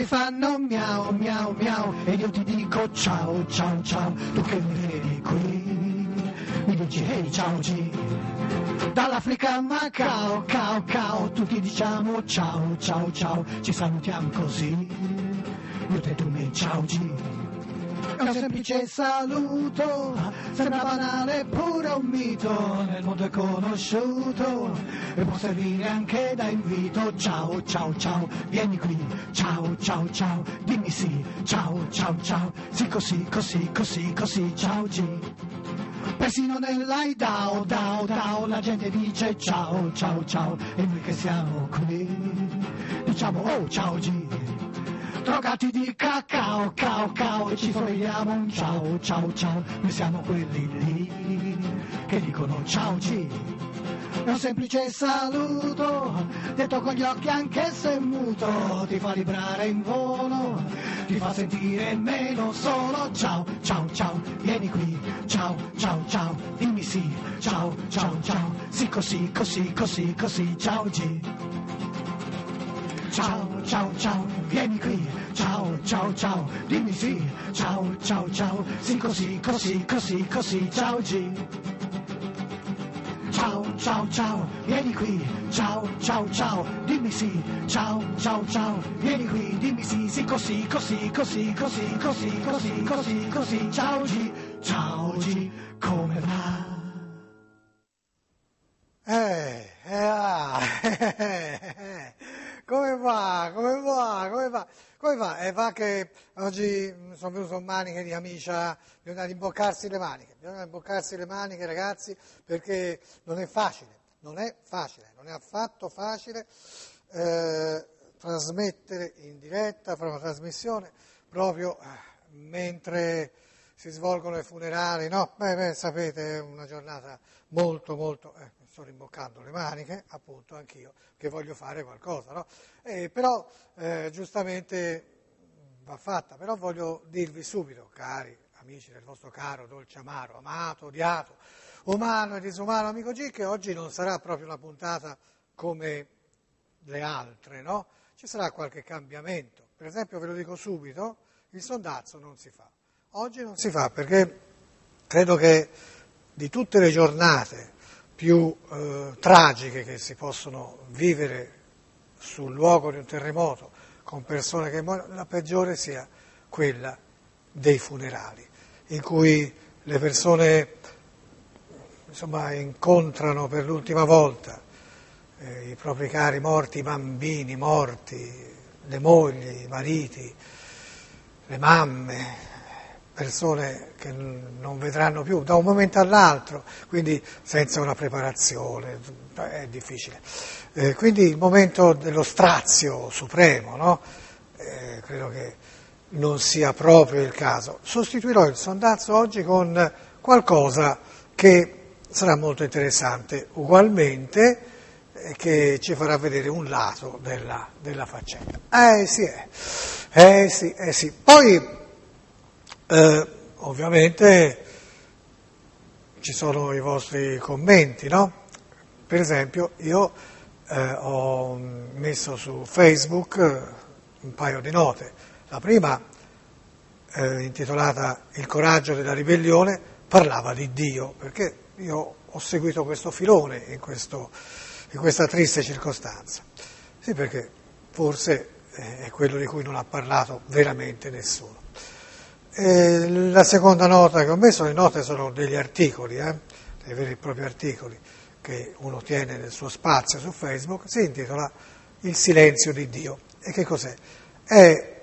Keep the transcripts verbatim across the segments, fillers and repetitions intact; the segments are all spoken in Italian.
cani fanno miau miau miau e io ti dico ciao ciao ciao. Tu che mi vedi qui mi dici hey ciao G. Dall'Africa a Macao cao cao tutti diciamo ciao ciao ciao. Ci salutiamo così io te tu mi ciao G. È un semplice saluto, sembra banale pure un mito, nel mondo è conosciuto e può servire anche da invito. Ciao ciao ciao, vieni qui, ciao ciao ciao, dimmi sì, ciao ciao ciao, sì così così così così, ciao G. Persino nell'ai dao dao dao la gente dice ciao ciao ciao e noi che siamo qui diciamo oh ciao G. Drogati di cacao, cao, cao, e ci fogliamo un ciao, ciao, ciao, noi siamo quelli lì che dicono ciao G. È un semplice saluto, detto con gli occhi anche se muto, ti fa vibrare in volo, ti fa sentire meno solo. Ciao, ciao, ciao, vieni qui, ciao, ciao, ciao, dimmi sì, ciao, ciao, ciao, sì così, così, così, così, ciao G. Ciao, ciao, ciao, vieni qui, ciao, ciao, ciao, dimmi sì, ciao, ciao, ciao, sì così, così, così, così, ciao G. Ciao, ciao, ciao, vieni qui, ciao, ciao, ciao, dimmi sì, ciao, ciao, ciao, vieni qui, dimmi sì, sì così, così, così, così, così, così, così, così, ciao G, ciao G, come va? Eh, eh, ah, eh, eh, eh. Come va? Come va? Come va? Come va? E va che oggi sono venuto in maniche di camicia, bisogna imboccarsi le maniche, bisogna imboccarsi le maniche ragazzi, perché non è facile, non è facile, non è affatto facile eh, trasmettere in diretta, fare una trasmissione proprio eh, mentre si svolgono i funerali, no? Beh, beh, sapete, è una giornata molto, molto... Eh, sto rimboccando le maniche, appunto, anch'io, che voglio fare qualcosa, no? Eh, però, eh, giustamente, va fatta, però voglio dirvi subito, cari amici del vostro caro dolce amaro, amato, odiato, umano e disumano amico G, che oggi non sarà proprio una puntata come le altre, no? Ci sarà qualche cambiamento. Per esempio, ve lo dico subito, il sondazzo non si fa. Oggi non si fa perché credo che di tutte le giornate più eh, tragiche che si possono vivere sul luogo di un terremoto con persone che muoiono, la peggiore sia quella dei funerali, in cui le persone insomma, incontrano per l'ultima volta eh, i propri cari morti, i bambini morti, le mogli, i mariti, le mamme, persone che non vedranno più da un momento all'altro, quindi senza una preparazione, è difficile. Eh, quindi il momento dello strazio supremo, no? Eh, credo che non sia proprio il caso. Sostituirò il sondazzo oggi con qualcosa che sarà molto interessante, ugualmente, eh, che ci farà vedere un lato della, della faccenda. Eh sì, eh, eh sì, eh sì. Poi, Eh, ovviamente ci sono i vostri commenti, no? Per esempio io eh, ho messo su Facebook un paio di note. La prima, eh, intitolata Il coraggio della ribellione, parlava di Dio, perché io ho seguito questo filone in, questo, in questa triste circostanza. Sì, perché forse è quello di cui non ha parlato veramente nessuno. E la seconda nota che ho messo, le note sono degli articoli, eh, dei veri e propri articoli che uno tiene nel suo spazio su Facebook, si intitola Il silenzio di Dio. E che cos'è? È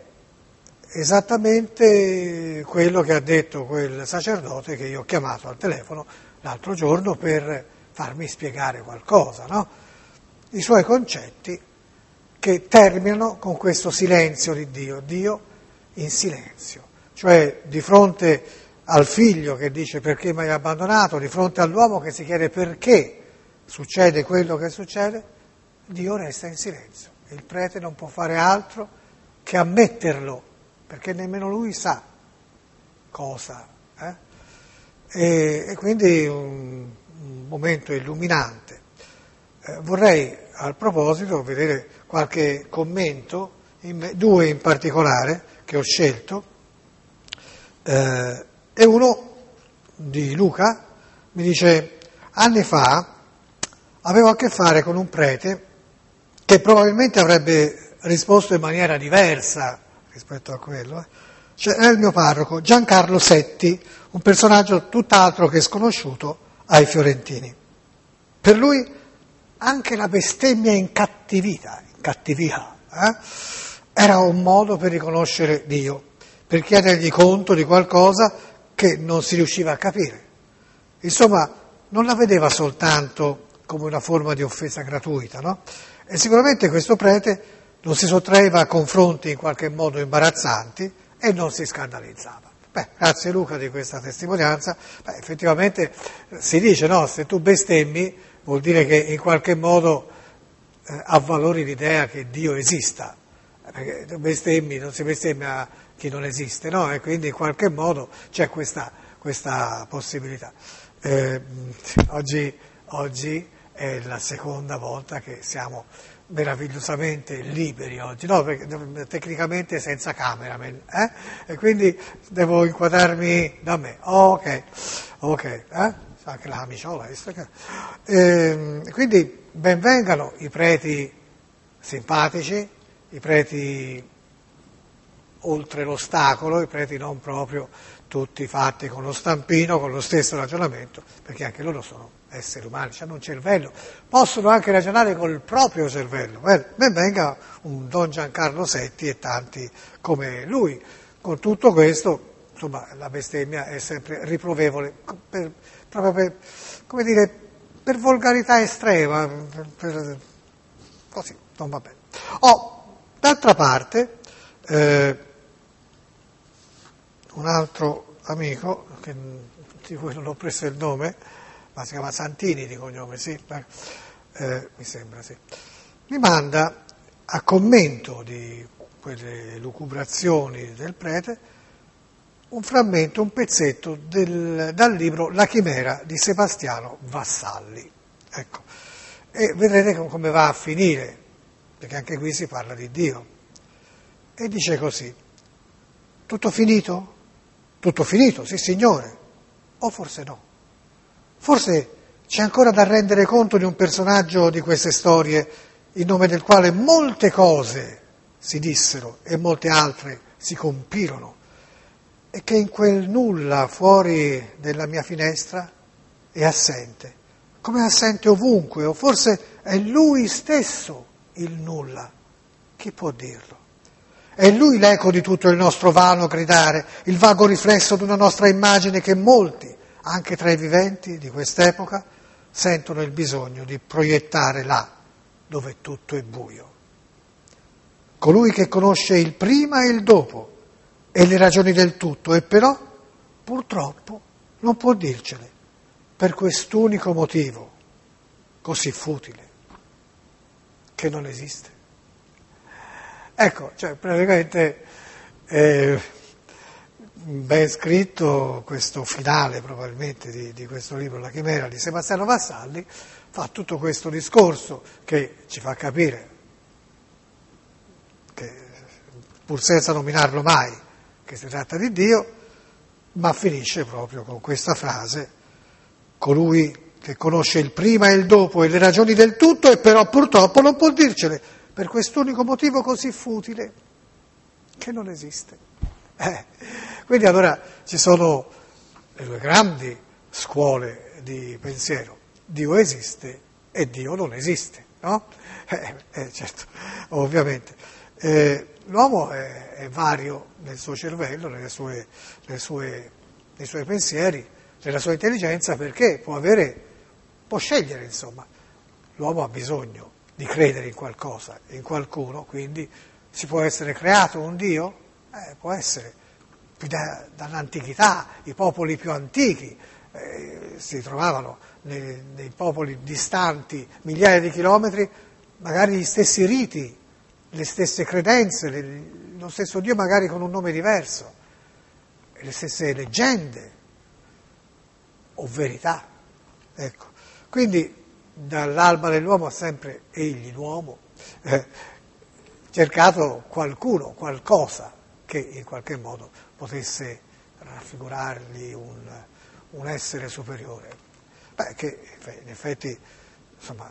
esattamente quello che ha detto quel sacerdote che io ho chiamato al telefono l'altro giorno per farmi spiegare qualcosa, no? I suoi concetti che terminano con questo silenzio di Dio, Dio in silenzio. Cioè di fronte al figlio che dice perché mi hai abbandonato, di fronte all'uomo che si chiede perché succede quello che succede, Dio resta in silenzio. Il prete non può fare altro che ammetterlo, perché nemmeno lui sa cosa. Eh? E, e quindi un, un momento illuminante. Eh, vorrei al proposito vedere qualche commento in, due in particolare che ho scelto, eh, e uno di Luca mi dice: anni fa avevo a che fare con un prete che probabilmente avrebbe risposto in maniera diversa rispetto a quello. Eh. Cioè, era il mio parroco, Giancarlo Setti, un personaggio tutt'altro che sconosciuto ai fiorentini. Per lui anche la bestemmia incattivita, incattivia, eh, era un modo per riconoscere Dio, per chiedergli conto di qualcosa che non si riusciva a capire. Insomma, non la vedeva soltanto come una forma di offesa gratuita, no? E sicuramente questo prete non si sottraeva a confronti in qualche modo imbarazzanti e non si scandalizzava. Beh, grazie Luca di questa testimonianza. Beh, effettivamente si dice, no, se tu bestemmi vuol dire che in qualche modo eh, avvalori l'idea che Dio esista, perché tu bestemmi, non si bestemmia chi non esiste, no? E quindi in qualche modo c'è questa, questa possibilità. Eh, oggi, oggi è la seconda volta che siamo meravigliosamente liberi oggi, no, perché tecnicamente senza cameraman, eh? E quindi devo inquadrarmi da me. Oh, ok, ok, eh? Anche la camiciola, eh, quindi benvengano i preti simpatici, i preti oltre l'ostacolo, i preti non proprio tutti fatti con lo stampino, con lo stesso ragionamento, perché anche loro sono esseri umani, hanno un cervello, possono anche ragionare col proprio cervello. Beh, ben venga un Don Giancarlo Setti e tanti come lui. Con tutto questo, insomma, la bestemmia è sempre riprovevole, per, proprio per, come dire, per volgarità estrema, per, per, così, non va bene. Oh, d'altra parte, eh, un altro amico, che, di cui non ho preso il nome, ma si chiama Santini di cognome, sì, eh, mi sembra, sì, mi manda a commento di quelle lucubrazioni del prete un frammento, un pezzetto del, dal libro La chimera di Sebastiano Vassalli. Ecco, e vedrete come va a finire, perché anche qui si parla di Dio. E dice così: tutto finito? Tutto finito, sì signore, o forse no. Forse c'è ancora da rendere conto di un personaggio di queste storie, in nome del quale molte cose si dissero e molte altre si compirono, e che in quel nulla fuori della mia finestra è assente, come è assente ovunque, o forse è lui stesso il nulla. Chi può dirlo? È lui l'eco di tutto il nostro vano gridare, il vago riflesso di una nostra immagine che molti, anche tra i viventi di quest'epoca, sentono il bisogno di proiettare là dove tutto è buio. Colui che conosce il prima e il dopo e le ragioni del tutto, e però purtroppo non può dircele per quest'unico motivo così futile, che non esiste. Ecco, cioè praticamente eh, ben scritto questo finale probabilmente di, di questo libro, La chimera di Sebastiano Vassalli, fa tutto questo discorso che ci fa capire, che, pur senza nominarlo mai, che si tratta di Dio, ma finisce proprio con questa frase: colui che conosce il prima e il dopo e le ragioni del tutto, e però purtroppo non può dircele per quest'unico motivo così futile che non esiste. Eh, quindi allora ci sono le due grandi scuole di pensiero: Dio esiste e Dio non esiste, no? Eh, eh, certo, ovviamente. Eh, l'uomo è, è vario nel suo cervello, nelle sue, nelle sue, nei suoi pensieri, nella sua intelligenza, perché può avere, può scegliere, insomma. L'uomo ha bisogno di credere in qualcosa, in qualcuno, quindi si può essere creato un Dio? Eh, può essere. Da, dall'antichità, i popoli più antichi eh, si trovavano nei, nei popoli distanti migliaia di chilometri, magari gli stessi riti, le stesse credenze, le, lo stesso Dio magari con un nome diverso, le stesse leggende o verità. Ecco. Quindi dall'alba dell'uomo ha sempre egli l'uomo, eh, cercato qualcuno, qualcosa che in qualche modo potesse raffigurargli un, un essere superiore. Beh, che in effetti, insomma,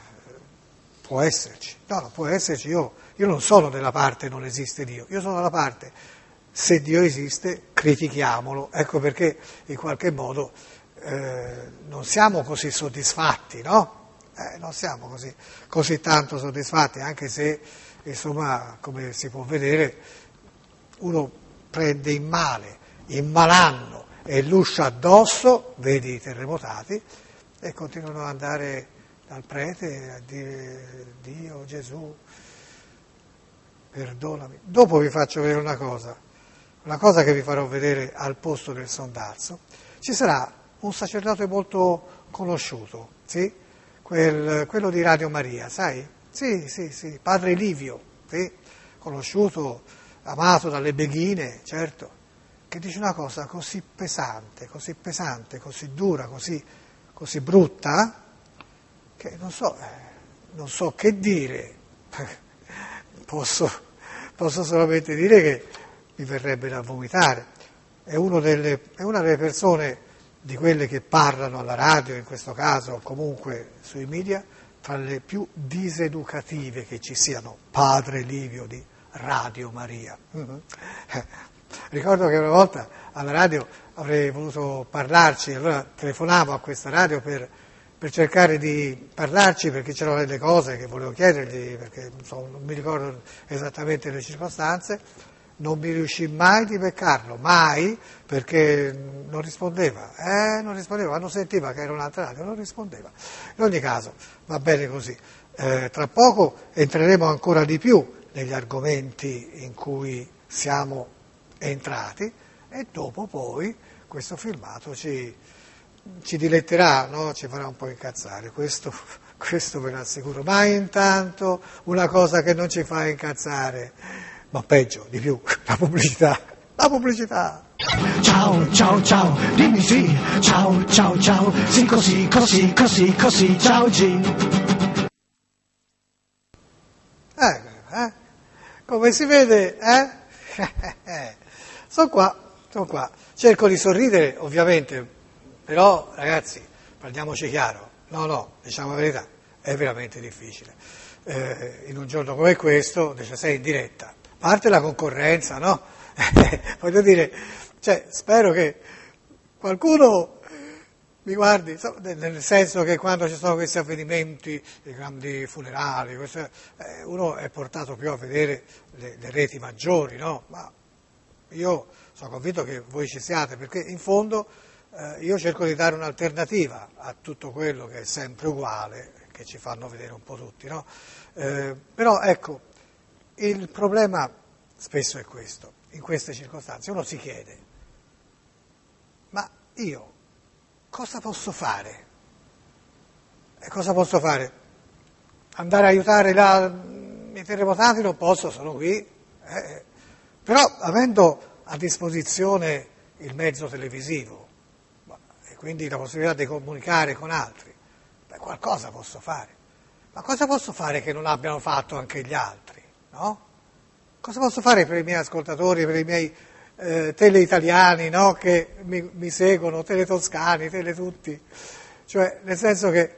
può esserci. No, no, può esserci. Io, io non sono della parte non esiste Dio, io sono dalla parte se Dio esiste, critichiamolo. Ecco perché in qualche modo eh, non siamo così soddisfatti, no? Eh, non siamo così, così tanto soddisfatti, anche se, insomma, come si può vedere, uno prende in male, in malanno e luscia addosso, vedi i terremotati, e continuano ad andare dal prete a dire Dio, Gesù, perdonami. Dopo vi faccio vedere una cosa, una cosa che vi farò vedere al posto del sondazzo. Ci sarà un sacerdote molto conosciuto, sì? Quel, quello di Radio Maria, sai? Sì, sì, sì, padre Livio, sì? Conosciuto, amato dalle beghine, certo, che dice una cosa così pesante, così pesante, così dura, così, così brutta, che non so, non so che dire, posso, posso solamente dire che mi verrebbe da vomitare. È, uno delle, è una delle persone di quelle che parlano alla radio, in questo caso, o comunque sui media, tra le più diseducative che ci siano, padre Livio di Radio Maria. Mm-hmm. Ricordo che una volta alla radio avrei voluto parlarci, allora telefonavo a questa radio per, per cercare di parlarci, perché c'erano delle cose che volevo chiedergli, perché insomma, non mi ricordo esattamente le circostanze. Non mi riuscì mai di beccarlo, mai, perché non rispondeva, eh, non rispondeva, quando sentiva che era un'altra radio non rispondeva. In ogni caso, va bene così. Eh, tra poco entreremo ancora di più negli argomenti in cui siamo entrati e dopo poi questo filmato ci, ci diletterà, no? Ci farà un po' incazzare, questo, questo ve lo assicuro. Ma intanto una cosa che non ci fa incazzare, ma peggio, di più, la pubblicità, la pubblicità. Ciao, ciao, ciao, dimmi sì, ciao, ciao, ciao, sì così, così, così, così, ciao G. Eh, eh, come si vede, eh? Sono qua, sono qua, cerco di sorridere ovviamente, però ragazzi, parliamoci chiaro, no, no, diciamo la verità, è veramente difficile. Eh, in un giorno come questo, sei in diretta. A parte la concorrenza, no? Voglio dire, cioè, spero che qualcuno mi guardi, nel senso che quando ci sono questi avvenimenti, i grandi funerali, queste, eh, uno è portato più a vedere le, le reti maggiori, no? Ma io sono convinto che voi ci siate, perché in fondo eh, io cerco di dare un'alternativa a tutto quello che è sempre uguale, che ci fanno vedere un po' tutti, no? Eh, però ecco, il problema spesso è questo, in queste circostanze uno si chiede, ma io cosa posso fare? E cosa posso fare? Andare a aiutare la, i terremotati non posso, sono qui, eh, però avendo a disposizione il mezzo televisivo e quindi la possibilità di comunicare con altri, beh, qualcosa posso fare. Ma cosa posso fare che non abbiano fatto anche gli altri? No? Cosa posso fare per i miei ascoltatori, per i miei eh, teleitaliani, no? Che mi, mi seguono, teletoscani, teletutti? Cioè, nel senso che,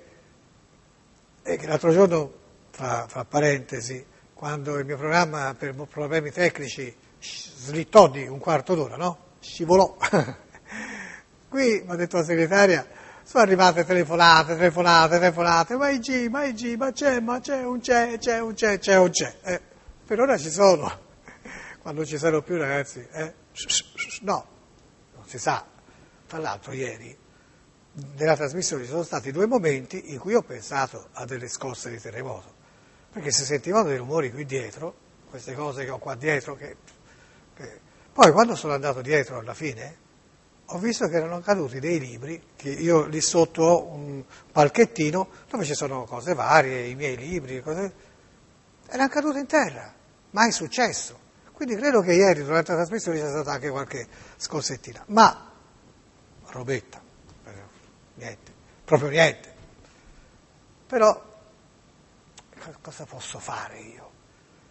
eh, che l'altro giorno, fra, fra parentesi, quando il mio programma per problemi tecnici slittò di un quarto d'ora, no? Scivolò. Qui mi ha detto la segretaria, sono arrivate telefonate, telefonate, telefonate, ma i G, ma i G, ma c'è, ma c'è un c'è, c'è un c'è, c'è un c'è. Eh, per ora ci sono, quando ci saranno più ragazzi, eh? No, non si sa. Tra l'altro ieri, nella trasmissione ci sono stati due momenti in cui ho pensato a delle scosse di terremoto, perché si sentivano dei rumori qui dietro, queste cose che ho qua dietro, che, che... poi quando sono andato dietro alla fine, ho visto che erano caduti dei libri, che io lì sotto ho un palchettino dove ci sono cose varie, i miei libri, cose... erano caduti in terra, mai successo. Quindi credo che ieri durante la trasmissione sia stata anche qualche scossettina, ma robetta, niente, proprio niente. Però cosa posso fare io?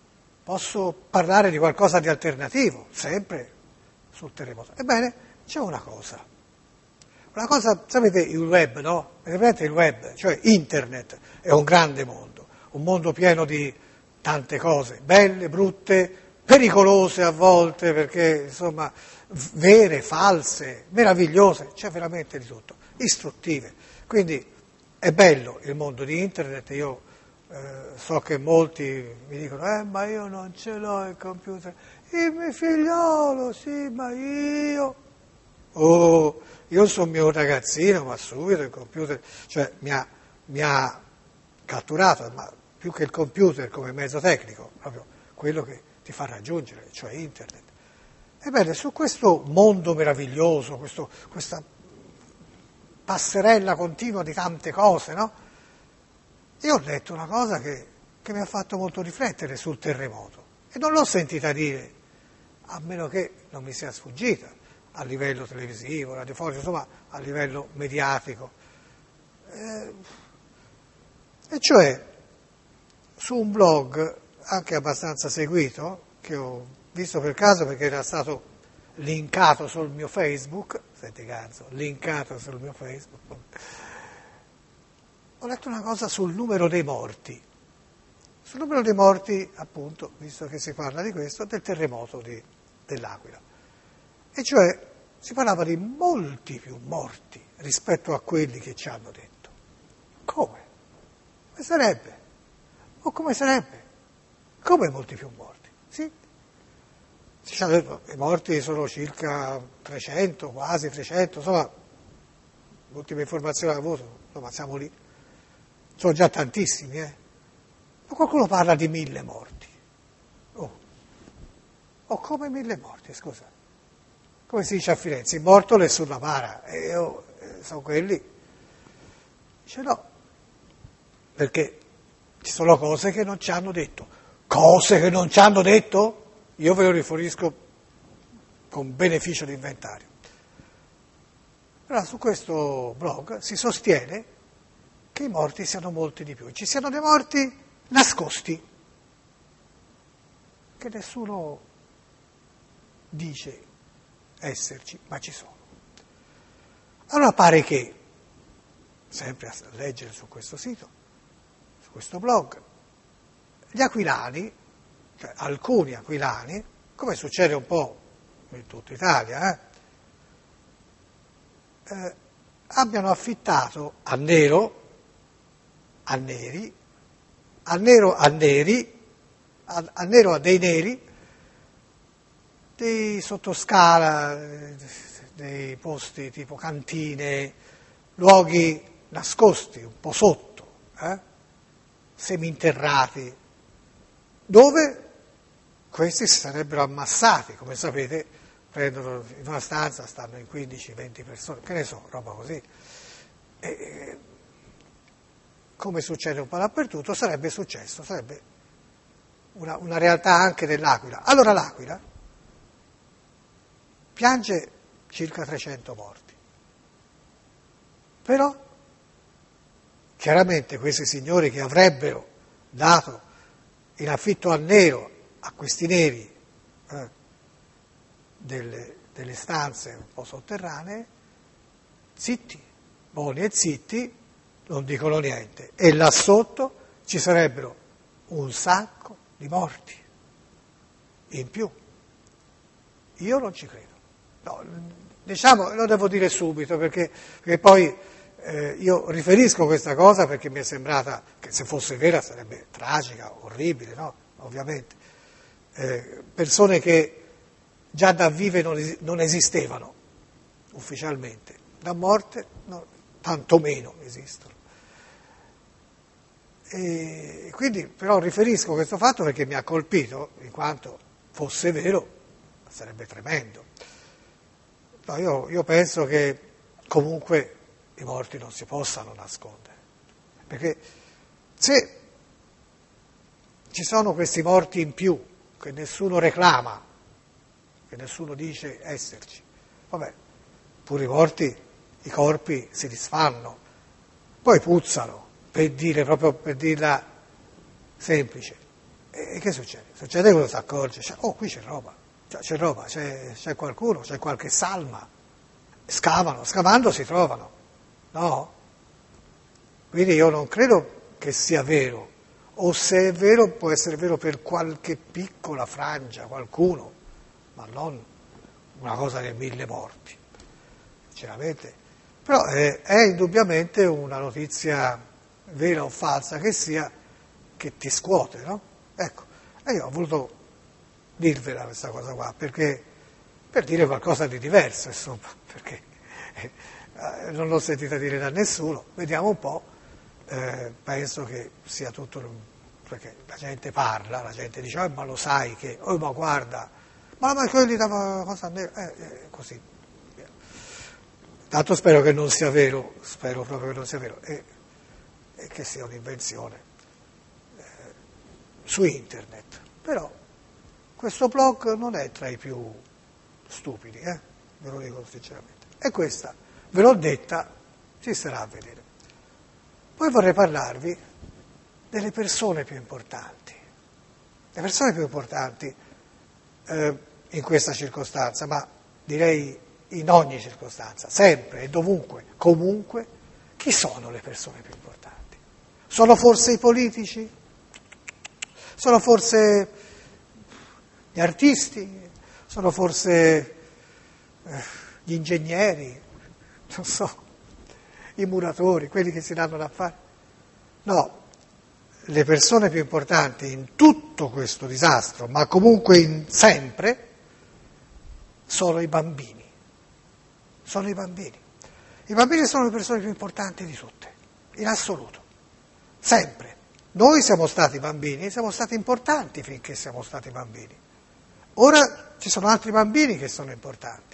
posso parlare di qualcosa di alternativo, sempre sul terremoto. Ebbene, c'è una cosa. Una cosa, sapete, il web, no? Vedete il web, cioè internet, è un grande mondo, un mondo pieno di tante cose, belle, brutte, pericolose a volte, perché insomma, vere, false, meravigliose, c'è veramente di tutto, istruttive. Quindi è bello il mondo di internet, io eh, so che molti mi dicono, eh ma io non ce l'ho il computer, il mio figliolo, sì, ma io... Oh, io sono mio ragazzino, ma subito il computer, cioè mi ha, mi ha catturato, ma più che il computer come mezzo tecnico, proprio quello che ti fa raggiungere, cioè internet. Ebbene, su questo mondo meraviglioso, questo, questa passerella continua di tante cose, no? Io ho letto una cosa che, che mi ha fatto molto riflettere sul terremoto e non l'ho sentita dire, a meno che non mi sia sfuggita, a livello televisivo, radiofonico, insomma a livello mediatico. Eh, e cioè su un blog anche abbastanza seguito, che ho visto per caso perché era stato linkato sul mio Facebook, senti cazzo, linkato sul mio Facebook, ho letto una cosa sul numero dei morti, sul numero dei morti appunto, visto che si parla di questo, del terremoto di, dell'Aquila. E cioè si parlava di molti più morti rispetto a quelli che ci hanno detto. Come? Come sarebbe? O come sarebbe? Come molti più morti? Sì. Si ci hanno detto, i morti sono circa trecento, quasi trecento, insomma, l'ultima informazione che ho avuto, insomma, siamo lì. Sono già tantissimi, eh. Ma qualcuno parla di mille morti. Oh, oh come mille morti, scusa. Come si dice a Firenze, il morto nessuno para, e io eh, sono quelli. Dice no, perché ci sono cose che non ci hanno detto. Cose che non ci hanno detto? Io ve lo riferisco con beneficio di inventario. Allora su questo blog si sostiene che i morti siano molti di più, ci siano dei morti nascosti, che nessuno dice esserci, ma ci sono. Allora pare che, sempre a leggere su questo sito, su questo blog, gli aquilani, cioè alcuni aquilani, come succede un po' in tutta Italia, eh, eh, abbiano affittato a nero, a neri, a nero a neri, a, a nero a dei neri, dei sottoscala, dei posti tipo cantine, luoghi nascosti, un po' sotto, eh? seminterrati, dove questi si sarebbero ammassati, come sapete, prendono in una stanza, stanno in quindici venti persone, che ne so, roba così. E, come succede un po' dappertutto, sarebbe successo, sarebbe una, una realtà anche dell'Aquila. Allora l'Aquila piange circa trecento morti. Però, chiaramente questi signori che avrebbero dato in affitto a nero a questi neri eh, delle, delle stanze un po' sotterranee, zitti, buoni e zitti, non dicono niente. E là sotto ci sarebbero un sacco di morti in più. Io non ci credo. No, diciamo, lo devo dire subito, perché, perché poi eh, io riferisco questa cosa perché mi è sembrata che se fosse vera sarebbe tragica, orribile, no? Ovviamente. Eh, persone che già da vive non, es- non esistevano ufficialmente, da morte no, tantomeno esistono. E quindi però riferisco questo fatto perché mi ha colpito, in quanto fosse vero sarebbe tremendo. No, io, io penso che comunque i morti non si possano nascondere, perché se ci sono questi morti in più che nessuno reclama, che nessuno dice esserci, vabbè, pure i morti, i corpi si disfanno, poi puzzano, per dire proprio per dirla semplice, E che succede? Succede che uno si accorge, cioè, oh qui c'è roba, cioè, c'è roba, c'è, c'è qualcuno, c'è qualche salma, scavano, scavando si trovano, no? Quindi io non credo che sia vero, o se è vero può essere vero per qualche piccola frangia, qualcuno, ma non una cosa dei mille morti, sinceramente. Però è, è indubbiamente una notizia vera o falsa che sia, che ti scuote, no? Ecco, e io ho voluto dirvela questa cosa qua, perché per dire qualcosa di diverso, insomma, perché eh, non l'ho sentita dire da nessuno, vediamo un po', eh, penso che sia tutto, perché la gente parla, la gente dice, oh, ma lo sai che, oh ma guarda, ma, ma quelli da cosa, eh, eh, così. Tanto spero che non sia vero, spero proprio che non sia vero, e, e che sia un'invenzione eh, su internet. Però questo blog non è tra i più stupidi, eh? Ve lo dico sinceramente. E questa, ve l'ho detta, si starà a vedere. Poi vorrei parlarvi delle persone più importanti. Le persone più importanti eh, in questa circostanza, ma direi in ogni circostanza, sempre e dovunque, comunque, chi sono le persone più importanti? Sono forse i politici? Sono forse gli artisti? Sono forse eh, gli ingegneri? Non so, i muratori, quelli che si danno da fare? No, le persone più importanti in tutto questo disastro, ma comunque in sempre, sono i bambini. Sono i bambini. I bambini sono le persone più importanti di tutte, in assoluto, sempre. Noi siamo stati bambini, siamo stati importanti finché siamo stati bambini. Ora ci sono altri bambini che sono importanti,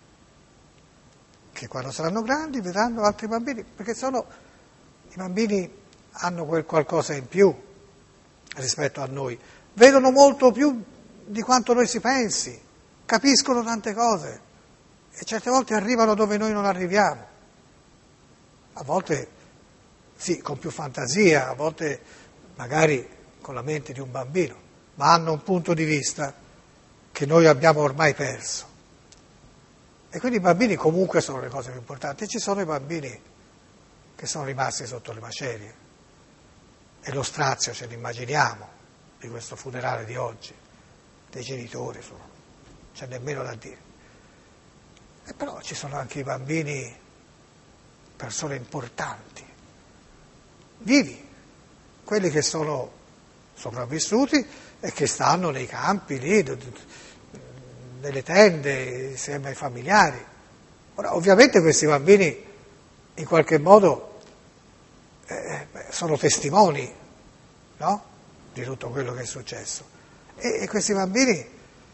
che quando saranno grandi vedranno altri bambini, perché sono, i bambini hanno quel qualcosa in più rispetto a noi, vedono molto più di quanto noi si pensi, capiscono tante cose. E certe volte arrivano dove noi non arriviamo, a volte sì, con più fantasia, a volte magari con la mente di un bambino, ma hanno un punto di vista che noi abbiamo ormai perso. E quindi i bambini comunque sono le cose più importanti. Ci sono i bambini che sono rimasti sotto le macerie, e lo strazio ce l'immaginiamo di questo funerale di oggi, dei genitori, non c'è nemmeno da dire. E però ci sono anche i bambini, persone importanti, vivi, quelli che sono sopravvissuti e che stanno nei campi lì, nelle tende, insieme ai familiari. Ora, ovviamente questi bambini in qualche modo eh, sono testimoni, no? Di tutto quello che è successo. E, e questi bambini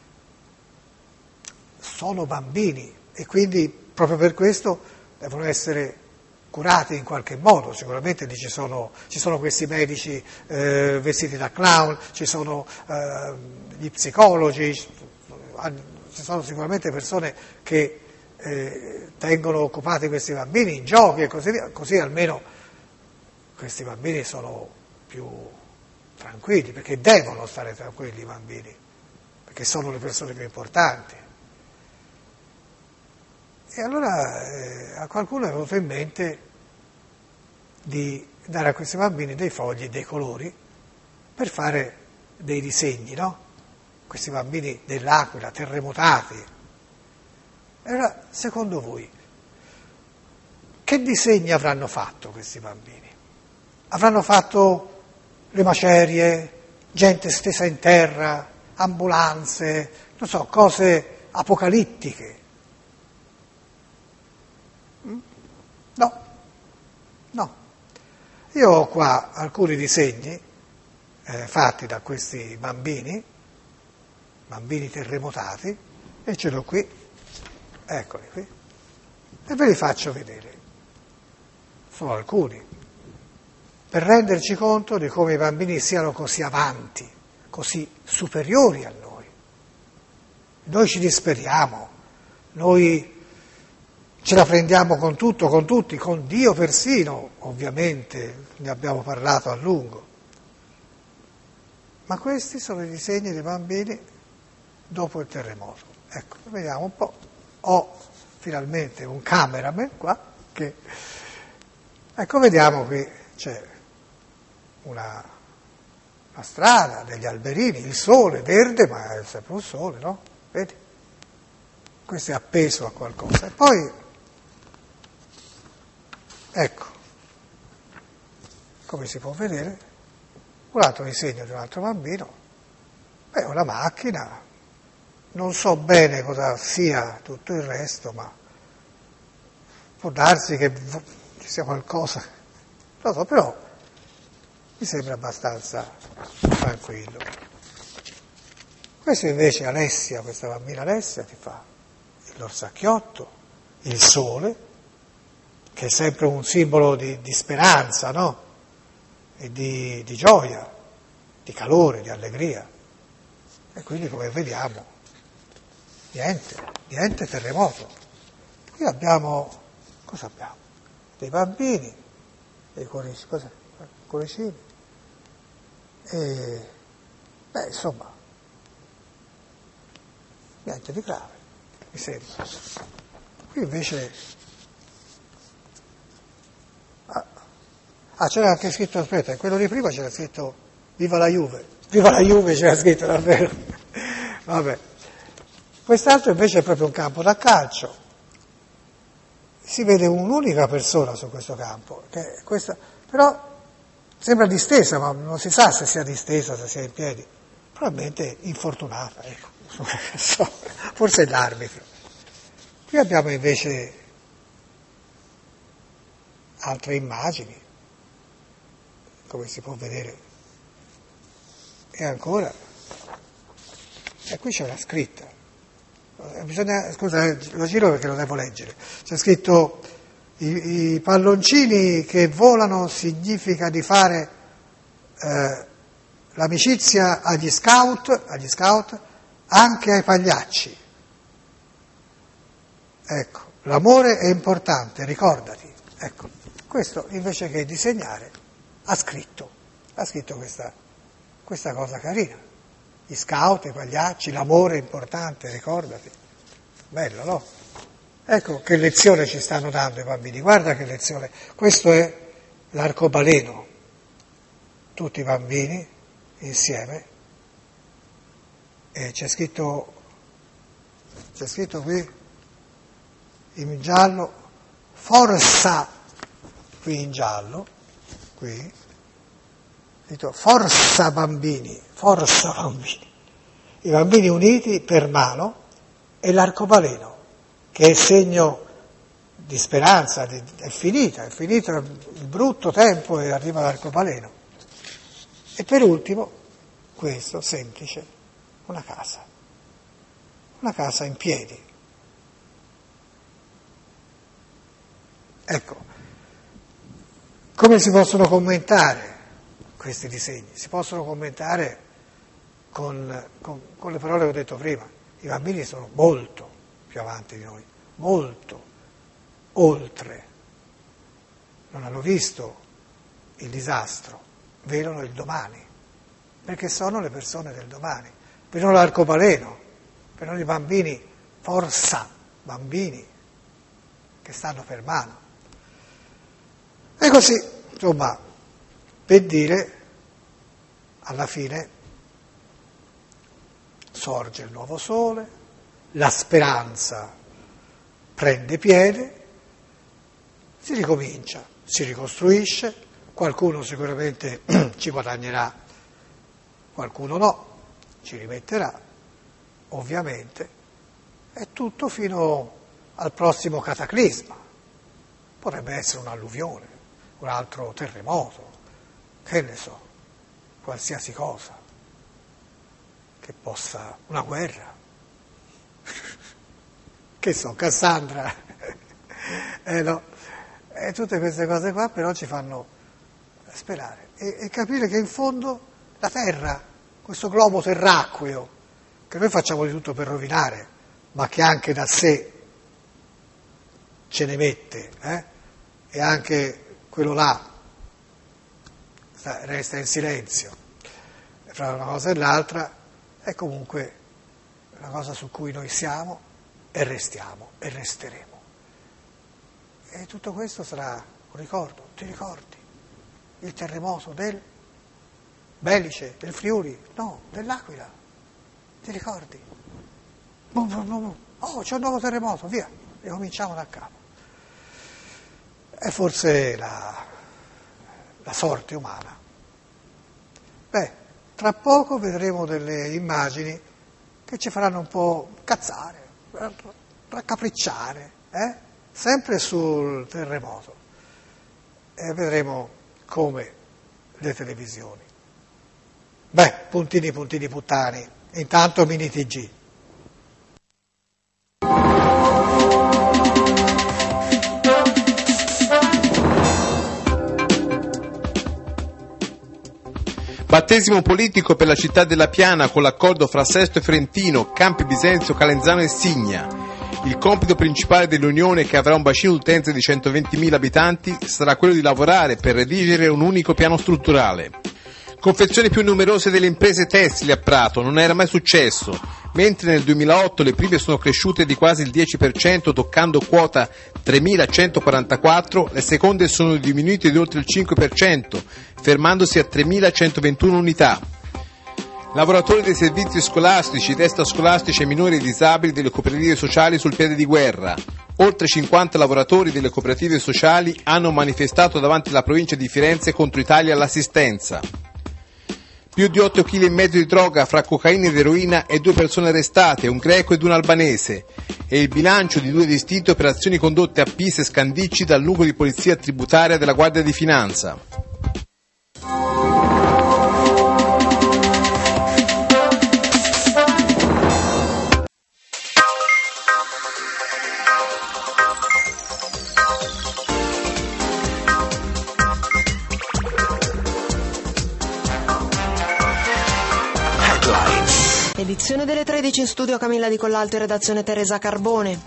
sono bambini. E quindi proprio per questo devono essere curati in qualche modo. Sicuramente ci sono, ci sono questi medici eh, vestiti da clown, ci sono eh, gli psicologi, ci sono sicuramente persone che eh, tengono occupati questi bambini in giochi e così via, così almeno questi bambini sono più tranquilli, perché devono stare tranquilli i bambini, perché sono le persone più importanti. E allora eh, a qualcuno è venuto in mente di dare a questi bambini dei fogli e dei colori per fare dei disegni, no? Questi bambini dell'Aquila, terremotati. E allora, secondo voi, che disegni avranno fatto questi bambini? Avranno fatto le macerie, gente stesa in terra, ambulanze, non so, cose apocalittiche. No, no. Io ho qua alcuni disegni eh, fatti da questi bambini, bambini terremotati, e ce l'ho qui, eccoli qui, e ve li faccio vedere. Sono alcuni, per renderci conto di come i bambini siano così avanti, così superiori a noi. Noi ci disperiamo, noi ce la prendiamo con tutto, con tutti, con Dio persino, ovviamente, ne abbiamo parlato a lungo. ma questi sono i disegni dei bambini dopo il terremoto. Ecco, vediamo un po'. Ho finalmente un cameraman qua che... Ecco, vediamo qui c'è una, una strada, degli alberini, il sole verde, ma è sempre un sole, no? Vedi? Questo è appeso a qualcosa. E poi, ecco, come si può vedere, un altro disegno di un altro bambino, beh, una macchina, non so bene cosa sia tutto il resto, ma può darsi che ci sia qualcosa, non lo so, però mi sembra abbastanza tranquillo. Questo invece Alessia, questa bambina Alessia, ti fa l'orsacchiotto, il sole, che è sempre un simbolo di, di speranza, no? E di, di gioia, di calore, di allegria. E quindi, come vediamo, niente, niente terremoto. Qui abbiamo, cosa abbiamo? Dei bambini, dei cuoricini, cos'è? Cuoricini. E, beh, insomma, niente di grave, mi sembra. Qui invece... Ah, ah, c'era anche scritto, aspetta, quello di prima c'era scritto Viva la Juve. Viva la Juve c'era scritto davvero. Vabbè. Quest'altro invece è proprio un campo da calcio. Si vede un'unica persona su questo campo, che è questa, però sembra distesa, ma non si sa se sia distesa, se sia in piedi. Probabilmente infortunata, ecco. Forse è l'arbitro. Qui abbiamo invece altre immagini, come si può vedere. E ancora, e qui c'è una scritta. Bisogna, scusa, lo giro perché lo devo leggere. C'è scritto: i, i palloncini che volano significa di fare eh, l'amicizia agli scout, agli scout, anche ai pagliacci. Ecco, l'amore è importante, ricordati. Ecco, questo invece che disegnare ha scritto, ha scritto questa, questa cosa carina. Gli scout, i pagliacci, l'amore è importante, ricordati. Bello, no? Ecco che lezione ci stanno dando i bambini, guarda che lezione. Questo è l'arcobaleno, tutti i bambini insieme, e c'è scritto, c'è scritto qui in giallo, forza, qui in giallo, qui, scritto forza bambini, forza bambini, i bambini uniti per mano, e l'arcobaleno, che è segno di speranza, di, è finita, è finito il brutto tempo e arriva l'arcobaleno. E per ultimo, questo semplice, una casa, una casa in piedi. Ecco, come si possono commentare questi disegni? Si possono commentare con, con, con le parole che ho detto prima. I bambini sono molto più avanti di noi, molto oltre. Non hanno visto il disastro, vedono il domani, perché sono le persone del domani. Vedono l'arcobaleno, vedono i bambini, forza, bambini che stanno per mano. E così, insomma, per dire, alla fine sorge il nuovo sole, la speranza prende piede, si ricomincia, si ricostruisce, qualcuno sicuramente ci guadagnerà, qualcuno no, ci rimetterà, ovviamente, è tutto fino al prossimo cataclisma. Potrebbe essere un'alluvione, un altro terremoto, che ne so, qualsiasi cosa che possa, una guerra, che so, Cassandra, eh no, e tutte queste cose qua però ci fanno sperare e, e capire che in fondo la terra, questo globo terracqueo, che noi facciamo di tutto per rovinare, ma che anche da sé ce ne mette, eh? E anche quello là resta in silenzio, fra una cosa e l'altra, è comunque una cosa su cui noi siamo e restiamo e resteremo. E tutto questo sarà un ricordo, ti ricordi? Il terremoto del Belice, del Friuli, no, dell'Aquila, ti ricordi? Bum, bum, bum, bum. Oh, c'è un nuovo terremoto, via, ricominciamo da capo. È forse la, la sorte umana. Beh, tra poco vedremo delle immagini che ci faranno un po' cazzare, raccapricciare, eh? Sempre sul terremoto. E vedremo come le televisioni. Beh, puntini, puntini, puttani. Intanto Mini T G. Battesimo politico per la città della Piana con l'accordo fra Sesto e Fiorentino, Campi Bisenzio, Calenzano e Signa. Il compito principale dell'Unione, che avrà un bacino d'utenza di centoventimila abitanti, sarà quello di lavorare per redigere un unico piano strutturale. Confezioni più numerose delle imprese tessili a Prato, non era mai successo, mentre nel duemilaotto le prime sono cresciute di quasi il dieci per cento, toccando quota tremilacentoquarantaquattro, le seconde sono diminuite di oltre il cinque per cento, fermandosi a tremilacentoventuno unità. Lavoratori dei servizi scolastici, testa scolastici e minori e disabili delle cooperative sociali sul piede di guerra. Oltre cinquanta lavoratori delle cooperative sociali hanno manifestato davanti alla provincia di Firenze contro i tagli all'assistenza. Più di otto chili e mezzo di droga fra cocaina ed eroina e due persone arrestate, un greco ed un albanese. E il bilancio di due distinte operazioni condotte a Pisa e Scandicci dal nucleo di polizia tributaria della Guardia di Finanza. Edizione delle tredici, in studio Camilla Di Collalto e redazione Teresa Carbone.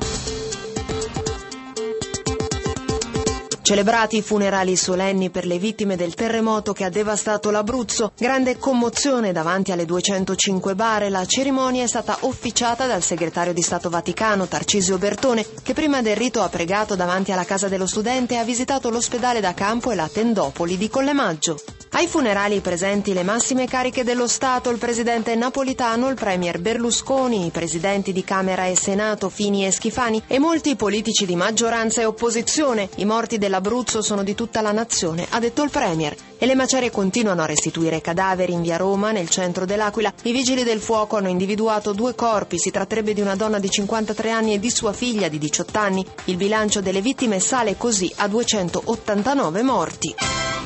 Celebrati i funerali solenni per le vittime del terremoto che ha devastato l'Abruzzo, grande commozione davanti alle duecentocinque bare. La cerimonia è stata officiata dal segretario di Stato Vaticano, Tarcisio Bertone, che prima del rito ha pregato davanti alla Casa dello Studente e ha visitato l'ospedale da campo e la tendopoli di Collemaggio. Ai funerali presenti le massime cariche dello Stato, il presidente Napolitano, il premier Berlusconi, i presidenti di Camera e Senato Fini e Schifani e molti politici di maggioranza e opposizione. I morti dell'Abruzzo sono di tutta la nazione, ha detto il premier. E le macerie continuano a restituire cadaveri in via Roma, nel centro dell'Aquila. I vigili del fuoco hanno individuato due corpi, si tratterebbe di una donna di cinquantatré anni e di sua figlia di diciotto anni. Il bilancio delle vittime sale così a duecentottantanove morti.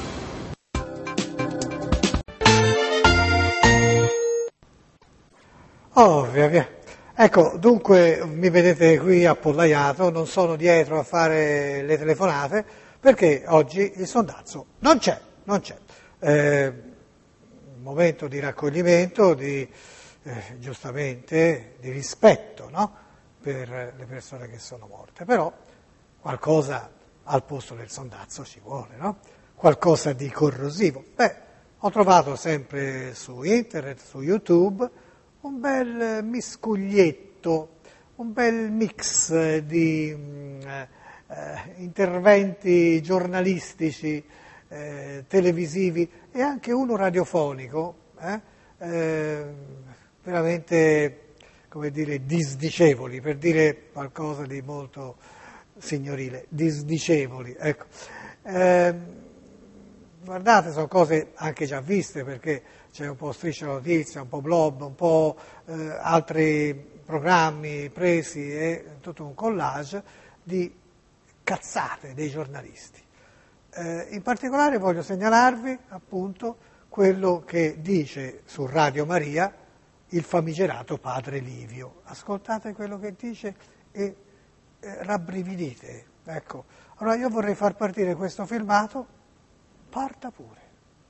Oh, via via. Ecco, dunque mi vedete qui appollaiato, non sono dietro a fare le telefonate, perché oggi il sondazzo non c'è, non c'è. Eh, momento di raccoglimento, di eh, giustamente di rispetto, no? Per le persone che sono morte, però qualcosa al posto del sondazzo ci vuole, no? Qualcosa di corrosivo. Beh, ho trovato sempre su internet, su YouTube, un bel miscuglietto, un bel mix di eh, interventi giornalistici, eh, televisivi e anche uno radiofonico, eh, eh, veramente, come dire, disdicevoli, per dire qualcosa di molto signorile, disdicevoli, ecco. Eh, guardate, sono cose anche già viste, perché c'è un po' Striscia la Notizia, un po' Blob, un po' eh, altri programmi presi e tutto un collage di cazzate dei giornalisti. Eh, in particolare voglio segnalarvi appunto quello che dice su Radio Maria il famigerato padre Livio. Ascoltate quello che dice e eh, rabbrividite. Ecco. Allora io vorrei far partire questo filmato, parta pure.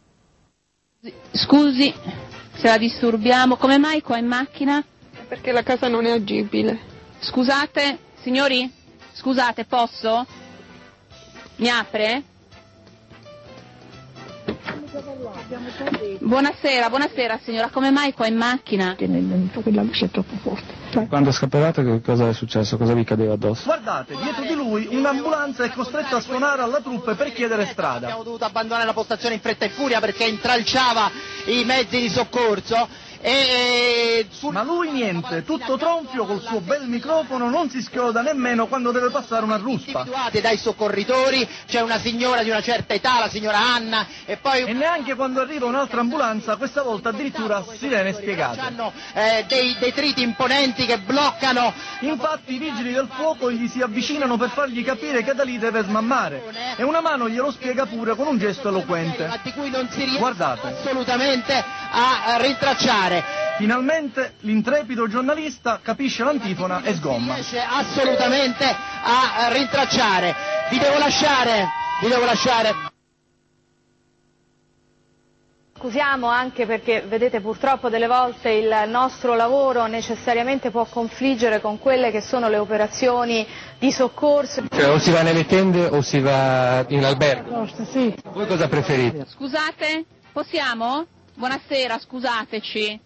Scusi se la disturbiamo, come mai qua in macchina? Perché la casa non è agibile. Scusate, signori? Scusate, posso? Mi apre? Buonasera, buonasera signora, come mai qua in macchina? La luce è troppo forte. Quando scappavate che cosa è successo? Cosa vi cadeva addosso? Guardate, dietro di lui un'ambulanza è costretta a suonare alla troupe per chiedere strada. Abbiamo dovuto abbandonare la postazione in fretta e furia perché intralciava i mezzi di soccorso. E sul... Ma lui niente, tutto tronfio col suo bel microfono, non si schioda nemmeno quando deve passare una ruspa. Individuate dai soccorritori, c'è una signora di una certa età, la signora Anna, e poi... E neanche quando arriva un'altra ambulanza, questa volta addirittura sirene spiegate. Hanno eh, dei detriti imponenti che bloccano. Infatti i vigili del fuoco gli si avvicinano per fargli capire che da lì deve smammare. E una mano glielo spiega pure con un gesto eloquente. Di cui non si riesce Guardate. assolutamente a rintracciare. Finalmente l'intrepido giornalista capisce l'antifona e sgomma. Non riesce assolutamente a rintracciare. Vi devo lasciare, vi devo lasciare. Scusiamo anche perché, vedete, purtroppo delle volte il nostro lavoro necessariamente può confliggere con quelle che sono le operazioni di soccorso. Cioè o si va nelle tende o si va in albergo? Sì. Voi cosa preferite? Scusate, possiamo? Buonasera, scusateci.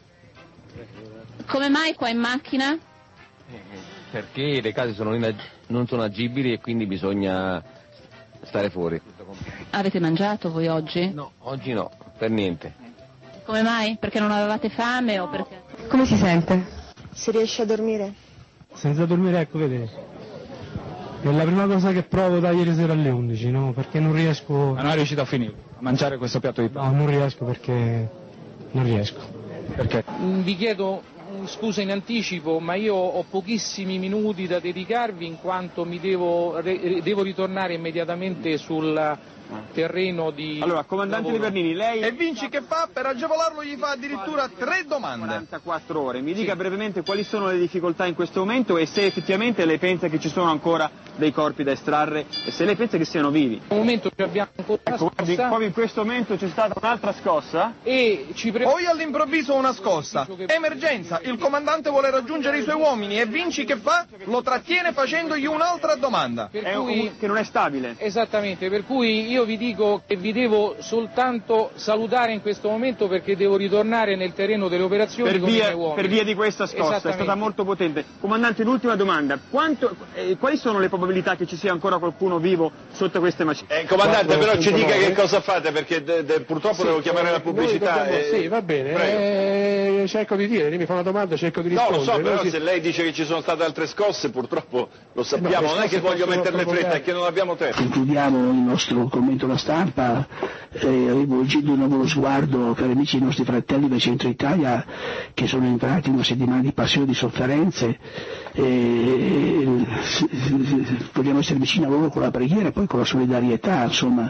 Come mai qua in macchina? Perché le case sono inag- non sono agibili e quindi bisogna stare fuori. Avete mangiato voi oggi? No, oggi no, per niente. Come mai? Perché non avevate fame o perché? Come si sente? Si riesce a dormire? Senza dormire, ecco, vedi. È la prima cosa che provo da ieri sera alle undici, no? Perché non riesco... Ma non è riuscito a finire, a mangiare questo piatto di pasta? No, non riesco perché... non riesco. Perché? Vi chiedo scusa in anticipo, ma io ho pochissimi minuti da dedicarvi in quanto mi devo, re, devo ritornare immediatamente sul terreno di... Allora, comandante Livernini, lei... E Vinci che fa? Per agevolarlo gli fa addirittura tre domande. quarantaquattro ore, mi dica sì. brevemente quali sono le difficoltà in questo momento e se effettivamente lei pensa che ci sono ancora dei corpi da estrarre e se lei pensa che siano vivi. In questo momento ci abbiamo ancora una ecco, scossa. Proprio in questo momento c'è stata un'altra scossa. E ci pre... Poi all'improvviso una scossa. Emergenza, il comandante vuole raggiungere i suoi uomini e Vinci che fa? Lo trattiene facendogli un'altra domanda. Per è cui... un... che non è stabile. Esattamente, per cui io vi dico che vi devo soltanto salutare in questo momento perché devo ritornare nel terreno delle operazioni per con via, i miei uomini. Per via di questa scossa, è stata molto potente. Comandante, un'ultima domanda. Quanto, eh, quali sono le probabilità che ci sia ancora qualcuno vivo sotto queste macerie? Eh, comandante, però ci dica che cosa fate perché de, de, purtroppo sì, devo chiamare la pubblicità. Dobbiamo, e... Sì, va bene, eh, cerco di dire, lei mi fa una domanda, cerco di rispondere. No, lo so, però si... se lei dice che ci sono state altre scosse, purtroppo lo sappiamo, no, non è che voglio metterle fretta, è che non abbiamo tempo. Concludiamo il nostro commento alla stampa eh, rivolgendo un nuovo sguardo, cari amici, i nostri fratelli del centro Italia che sono entrati in una settimana di passione e di sofferenze. Eh, vogliamo essere vicini a loro con la preghiera e poi con la solidarietà, insomma,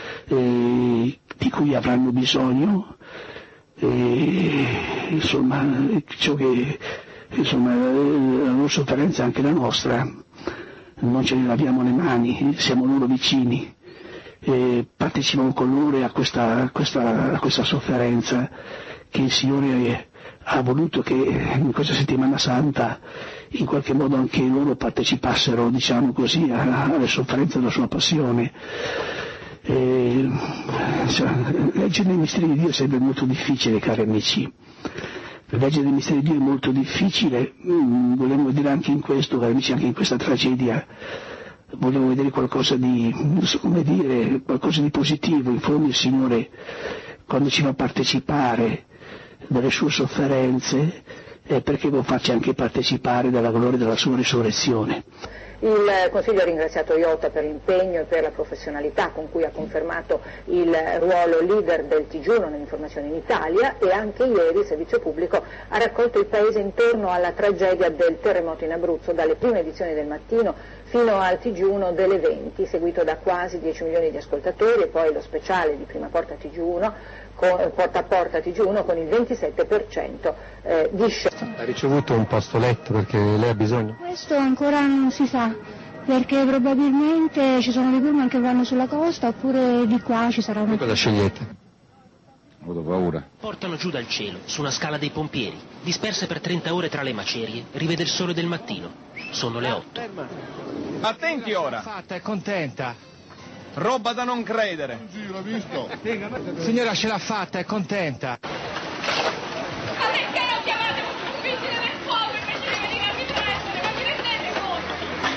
eh, di cui avranno bisogno. Eh, insomma, ciò che, insomma, la loro sofferenza è anche la nostra, non ce ne laviamo le mani, siamo loro vicini. E partecipiamo con loro a questa, a, questa, a questa sofferenza che il Signore ha voluto che in questa settimana santa in qualche modo anche loro partecipassero, diciamo così, alle sofferenze della sua passione. E, cioè, leggere i misteri di Dio è sempre molto difficile, cari amici. Leggere i misteri di Dio è molto difficile, mm, volevo dire anche in questo, cari amici, anche in questa tragedia. Vogliamo vedere qualcosa di, non so come dire, qualcosa di positivo. In fondo il Signore, quando ci fa partecipare delle sue sofferenze, è perché lo faccia anche partecipare della gloria della sua risurrezione. Il Consiglio ha ringraziato Iota per l'impegno e per la professionalità con cui ha confermato il ruolo leader del T G uno nell'informazione in Italia e anche ieri il servizio pubblico ha raccolto il Paese intorno alla tragedia del terremoto in Abruzzo, dalle prime edizioni del mattino fino al T G uno delle venti, seguito da quasi dieci milioni di ascoltatori, e poi lo speciale di Prima Porta T G uno, con, porta a porta T G uno con il ventisette per cento eh, di share. Ha ricevuto un posto letto perché lei ha bisogno? Questo ancora non si sa, perché probabilmente ci sono dei pullman che vanno sulla costa oppure di qua ci sarà una... Cosa scegliete? Ho avuto paura. Portano giù dal cielo, su una scala dei pompieri, disperse per trenta ore tra le macerie, rivede il sole del mattino. Sono le otto. Attenti ora! Fatta, è contenta. roba da non credere. Sì, l'ho visto. Signora ce l'ha fatta, è contenta. Ma perché non chiamate un vigile del fuoco invece di venire a riprendere? Ma vi rendete conto?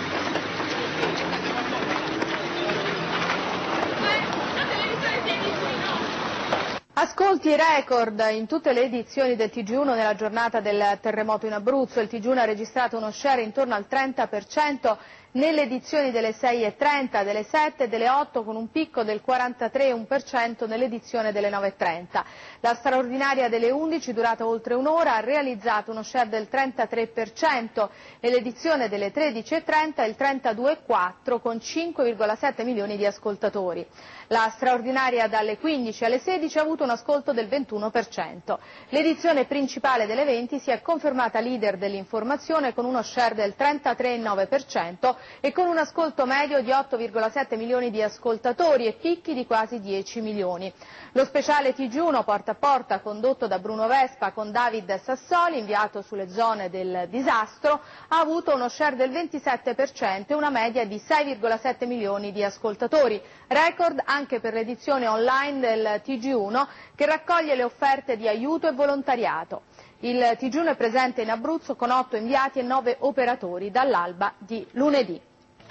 Ma la televisione si è vicino. Ascolti record in tutte le edizioni del T G uno nella giornata del terremoto in Abruzzo. Il T G uno ha registrato uno share intorno al trenta per cento nelle edizioni delle sei e trenta, delle sette e delle otto, con un picco del quarantatré virgola uno per cento nell'edizione delle nove e trenta. La straordinaria delle undici, durata oltre un'ora, ha realizzato uno share del trentatré per cento e l'edizione delle tredici e trenta il trentadue virgola quattro per cento, con cinque virgola sette milioni di ascoltatori. La straordinaria dalle quindici alle sedici ha avuto un ascolto del ventuno per cento. L'edizione principale delle venti si è confermata leader dell'informazione con uno share del trentatré virgola nove per cento e con un ascolto medio di otto virgola sette milioni di ascoltatori e picchi di quasi dieci milioni. Lo speciale T G uno porta a porta, condotto da Bruno Vespa con David Sassoli, inviato sulle zone del disastro, ha avuto uno share del ventisette per cento e una media di sei virgola sette milioni di ascoltatori. Record anche per l'edizione online del T G uno, che raccoglie le offerte di aiuto e volontariato. Il T G uno è presente in Abruzzo con otto inviati e nove operatori dall'alba di lunedì.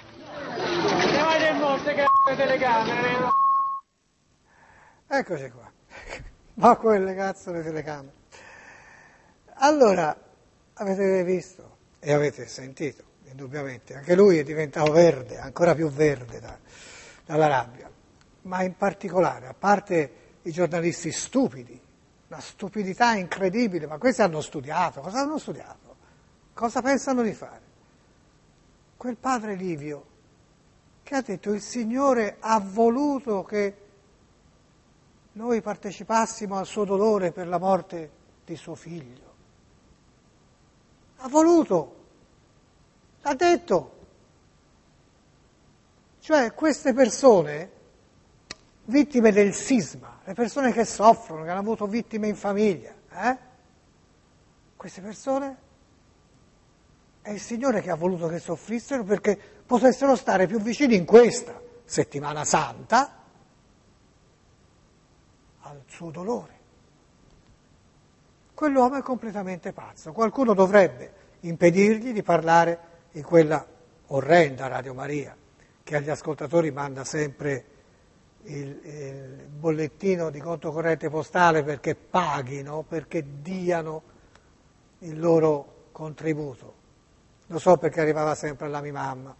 Eccoci qua. Ma quelle cazzo le telecamere. Allora, avete visto e avete sentito, indubbiamente, anche lui è diventato verde, ancora più verde da, dalla rabbia, ma in particolare, a parte i giornalisti stupidi, una stupidità incredibile, ma questi hanno studiato, cosa hanno studiato? Cosa pensano di fare? Quel padre Livio che ha detto: il Signore ha voluto che noi partecipassimo al suo dolore per la morte di suo figlio. Ha voluto, l'ha detto. Cioè queste persone, vittime del sisma, le persone che soffrono, che hanno avuto vittime in famiglia, eh? Queste persone è il Signore che ha voluto che soffrissero perché potessero stare più vicini in questa settimana santa al suo dolore. Quell'uomo è completamente pazzo. Qualcuno dovrebbe impedirgli di parlare in quella orrenda Radio Maria che agli ascoltatori manda sempre il, il bollettino di conto corrente postale perché paghino, perché diano il loro contributo. Lo so perché arrivava sempre alla mia mamma.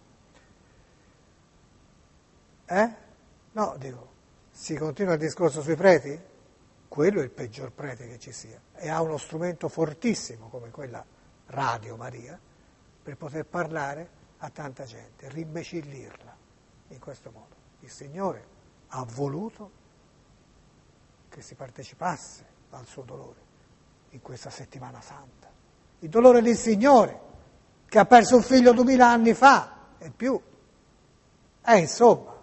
Eh? No, dico, si continua il discorso sui preti? Quello è il peggior prete che ci sia e ha uno strumento fortissimo come quella Radio Maria per poter parlare a tanta gente, rimbecillirla in questo modo. Il Signore ha voluto che si partecipasse al suo dolore in questa settimana santa. Il dolore del Signore che ha perso un figlio duemila anni fa e più. Eh, insomma.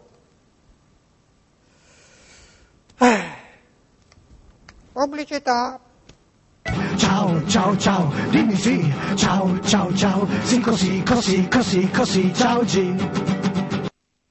Eh. Pubblicità. Ciao, ciao, ciao, dimmi sì, ciao, ciao, ciao, sì così, così, così, così, ciao G.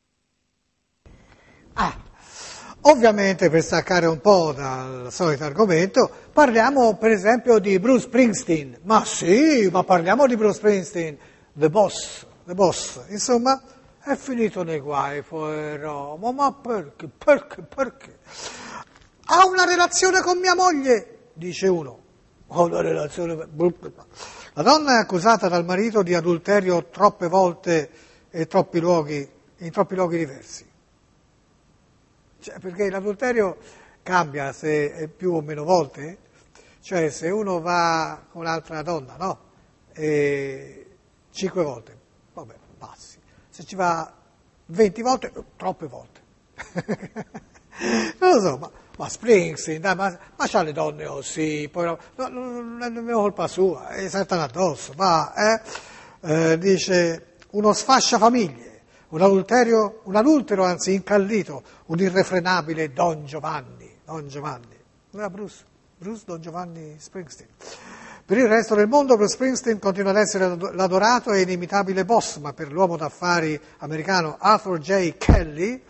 Ah, ovviamente per staccare un po' dal solito argomento, parliamo per esempio di Bruce Springsteen. Ma sì, ma parliamo di Bruce Springsteen, The Boss, The Boss, insomma, è finito nei guai, pover'uomo, ma perché, perché, perché? Ha una relazione con mia moglie, dice uno. Ho una relazione... La donna è accusata dal marito di adulterio troppe volte e troppi luoghi, in troppi luoghi diversi. Cioè, perché l'adulterio cambia se è più o meno volte, cioè se uno va con un'altra donna, no? E cinque volte, vabbè, passi. Se ci va venti volte, troppe volte. Non lo so, ma... Ma Springsteen, dai, ma, ma c'ha le donne così, poi no, no, no, non è nemmeno colpa sua, e saltano addosso, va, eh? Eh, dice, uno sfasciafamiglie, un adulterio, un adultero anzi incallito, un irrefrenabile Don Giovanni, Don Giovanni, non era Bruce, Bruce Don Giovanni Springsteen. Per il resto del mondo Bruce Springsteen continua ad essere l'adorato e inimitabile boss, ma per l'uomo d'affari americano Arthur J. Kelly,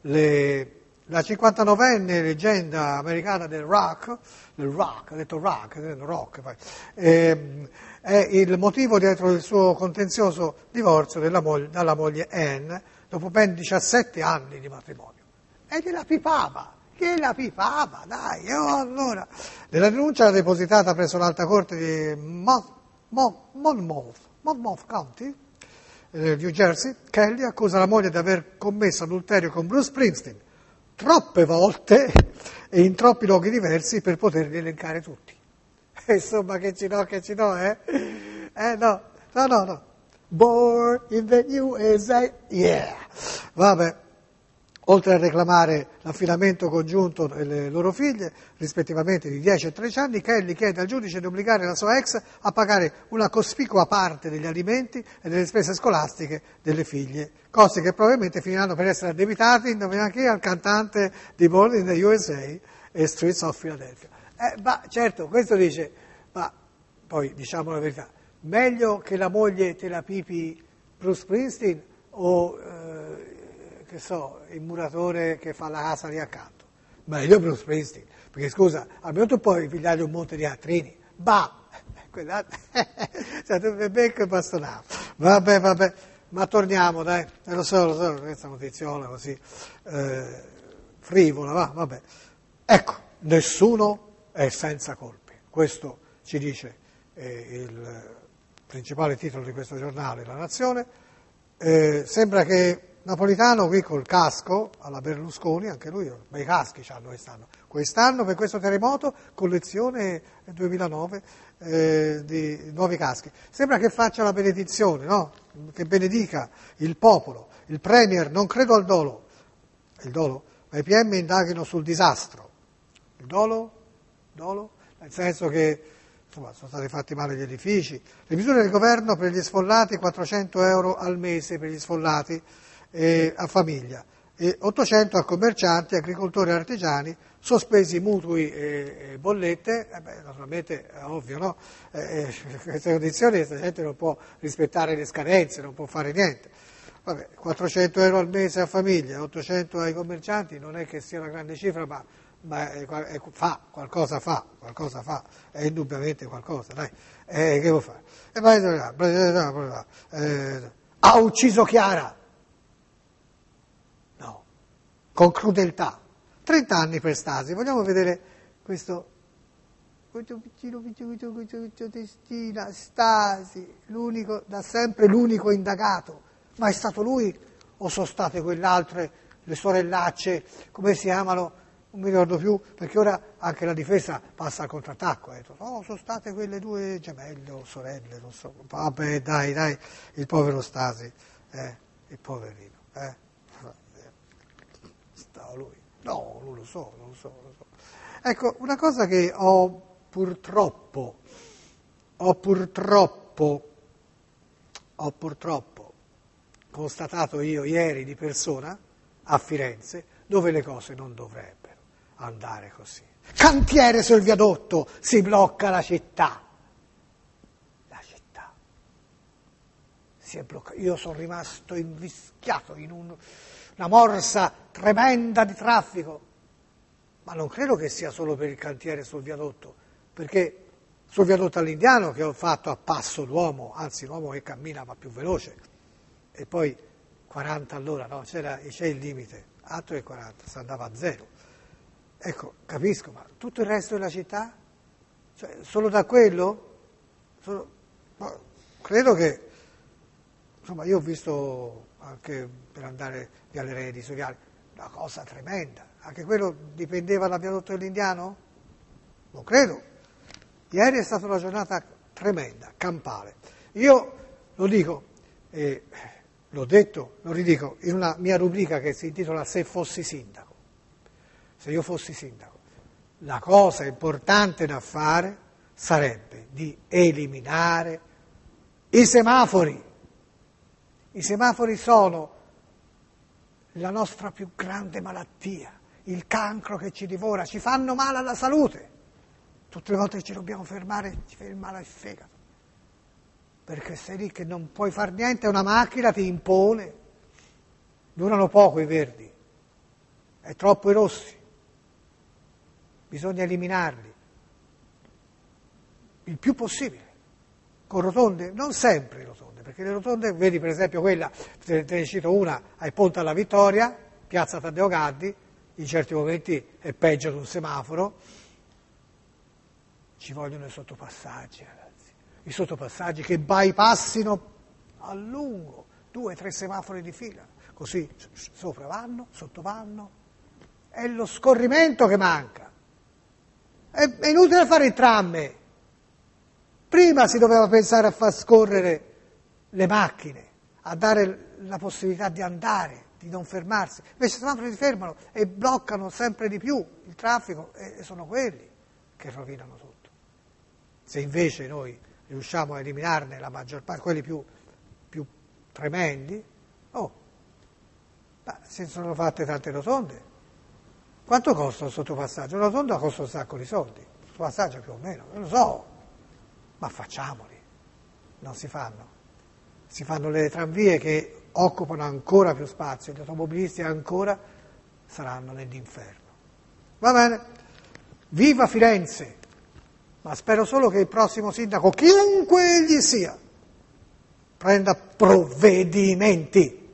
le, la cinquantanovenne leggenda americana del rock, del rock, ha detto rock, rock poi, eh, è il motivo dietro il suo contenzioso divorzio della moglie, dalla moglie Anne, dopo ben diciassette anni di matrimonio. E gliela pipava, gliela pipava, dai, oh, allora. Nella denuncia depositata presso l'Alta Corte di Mon- Mon- Monmouth, Monmouth County, eh, New Jersey, Kelly accusa la moglie di aver commesso adulterio con Bruce Springsteen troppe volte e in troppi luoghi diversi per poterli elencare tutti. Insomma, che ci do, che ci do, eh? Eh, no, no, no, no. Born in the U S A, yeah. Vabbè. Oltre a reclamare l'affidamento congiunto delle loro figlie, rispettivamente di dieci e tredici anni, Kelly chiede al giudice di obbligare la sua ex a pagare una cospicua parte degli alimenti e delle spese scolastiche delle figlie, cose che probabilmente finiranno per essere addebitati, indovina chi, al cantante di Born in the U S A e Streets of Philadelphia. Eh, ma certo, questo dice, ma poi diciamo la verità, meglio che la moglie te la pipi Bruce Springsteen o... Eh, che so, il muratore che fa la casa lì accanto. Meglio Bruce Springsteen, perché scusa, almeno tu puoi pigliare un monte di attrini. Bah! Cioè, tu mi becco e bastonato. Vabbè, vabbè, ma torniamo, dai, eh, lo so, lo so, questa notiziola così eh, frivola, va, vabbè. Ecco, nessuno è senza colpe. Questo ci dice eh, il principale titolo di questo giornale, La Nazione. Eh, sembra che Napolitano qui col casco, alla Berlusconi, anche lui, bei caschi c'hanno quest'anno. Quest'anno per questo terremoto, collezione duemilanove eh, di nuovi caschi. Sembra che faccia la benedizione, no? Che benedica il popolo. Il Premier, non credo al dolo, il dolo, ma i P M indaghino sul disastro. Il dolo? Dolo? Nel senso che insomma, sono stati fatti male gli edifici. Le misure del governo per gli sfollati, quattrocento euro al mese per gli sfollati, Eh, a famiglia, e ottocento a commercianti, agricoltori e artigiani, sospesi mutui e, e bollette, eh beh, naturalmente è ovvio, no? Eh, in queste condizioni questa gente non può rispettare le scadenze, non può fare niente. Vabbè, quattrocento euro al mese a famiglia, ottocento ai commercianti, non è che sia una grande cifra, ma, ma è, è, fa, qualcosa fa, qualcosa fa, è indubbiamente qualcosa, dai, eh, che vuoi fare? E vai, eh, ha ucciso Chiara. Con crudeltà. trenta anni per Stasi. Vogliamo vedere questo, questo piccino, piccino, piccino, piccino testina, Stasi, l'unico, da sempre l'unico indagato. Ma è stato lui o sono state quell'altre, le sorellacce, come si chiamano? Non mi ricordo più, perché ora anche la difesa passa al contrattacco. Eh. No, sono state quelle due gemelle o sorelle, non so. Vabbè, dai, dai, il povero Stasi, eh, il poverino, eh. Lui. No, non lo so, non lo so, non lo so. Ecco, una cosa che ho purtroppo, ho purtroppo, ho purtroppo constatato io ieri di persona a Firenze, dove le cose non dovrebbero andare così. Cantiere sul viadotto, si blocca la città. La città si è bloccata. Io sono rimasto invischiato in un... una morsa tremenda di traffico, ma non credo che sia solo per il cantiere sul viadotto, perché sul viadotto all'Indiano che ho fatto a passo d'uomo, anzi l'uomo che cammina va più veloce, e poi quaranta all'ora, no? C'era, c'è il limite, altro che quaranta, si andava a zero. Ecco, capisco, ma tutto il resto della città? Cioè, solo da quello? Solo, no, credo che, insomma, io ho visto anche per andare via le Redi Soriali, una cosa tremenda. Anche quello dipendeva dal viadotto dell'Indiano? Non credo. Ieri è stata una giornata tremenda, campale. Io lo dico, eh, l'ho detto, lo ridico, in una mia rubrica che si intitola Se fossi sindaco. Se io fossi sindaco, la cosa importante da fare sarebbe di eliminare i semafori. I semafori sono la nostra più grande malattia, il cancro che ci divora, ci fanno male alla salute. Tutte le volte che ci dobbiamo fermare ci fa il male al fegato, perché sei lì che non puoi far niente, una macchina ti impone, durano poco i verdi, è troppo i rossi, bisogna eliminarli il più possibile, con rotonde, non sempre rotonde, perché le rotonde, vedi per esempio quella, te ne cito una, ai Ponte alla Vittoria, piazza Taddeo Gaddi, in certi momenti è peggio di un semaforo, ci vogliono i sottopassaggi, ragazzi, i sottopassaggi che bypassino a lungo, due, tre semafori di fila, così sopra vanno, sotto vanno, è lo scorrimento che manca, è, è inutile fare il tram, prima si doveva pensare a far scorrere le macchine, a dare la possibilità di andare, di non fermarsi, invece semafori si fermano e bloccano sempre di più il traffico e sono quelli che rovinano tutto. Se invece noi riusciamo a eliminarne la maggior parte, quelli più, più tremendi, oh, ma se sono fatte tante rotonde, quanto costa un sottopassaggio? Una rotonda costa un sacco di soldi, un sottopassaggio più o meno, non lo so, ma facciamoli, non si fanno. Si fanno le tranvie che occupano ancora più spazio, gli automobilisti ancora saranno nell'inferno. Va bene, viva Firenze! Ma spero solo che il prossimo sindaco, chiunque egli sia, prenda provvedimenti.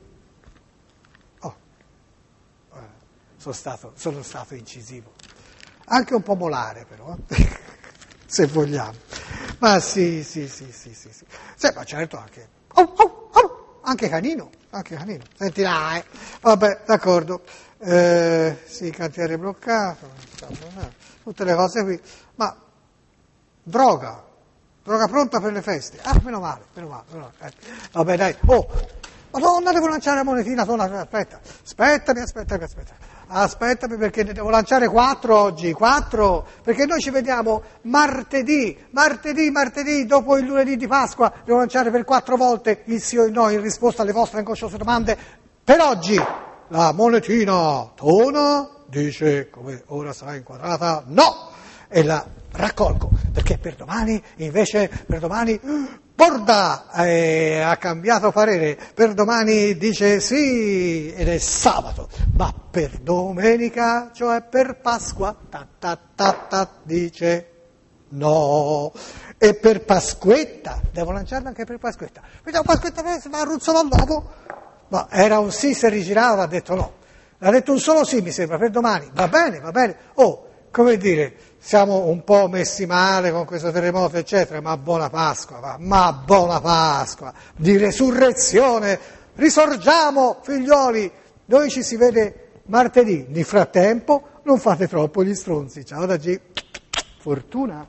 Oh, eh, sono stato, sono stato incisivo. Anche un po' molare però, eh? Se vogliamo. Ma sì, sì, sì, sì, sì. sì. sì ma certo anche... Oh, oh, oh, anche canino, anche canino. Senti là, eh. Vabbè, d'accordo. Eh, sì, cantiere bloccato, tutte le cose qui. Ma... Droga, droga pronta per le feste. Ah, meno male, meno male. Meno male. Eh. Vabbè, dai. Oh, Madonna, devo lanciare la monetina. Sola. Aspetta, aspettami, aspettami, aspettami. Aspettami perché ne devo lanciare quattro oggi, quattro. Perché noi ci vediamo martedì, martedì, martedì, dopo il lunedì di Pasqua. Devo lanciare per quattro volte il sì o il no in risposta alle vostre angosciose domande. Per oggi, la monetina tona dice, come ora sarà inquadrata, no. E la raccolgo, perché per domani, invece, per domani, Borda eh, ha cambiato parere, per domani dice sì, ed è sabato, ma per domenica, cioè per Pasqua, ta ta ta ta, dice no, e per Pasquetta, devo lanciarla anche per Pasquetta, vediamo Pasquetta, ma ruzzolo dopo, ma era un sì, se rigirava, ha detto no, ha detto un solo sì, mi sembra, per domani, va bene, va bene, oh, come dire, siamo un po' messi male con questo terremoto, eccetera, ma buona Pasqua, va, ma buona Pasqua, di resurrezione, risorgiamo, figlioli, noi ci si vede martedì, nel frattempo non fate troppo gli stronzi, ciao da G, fortuna.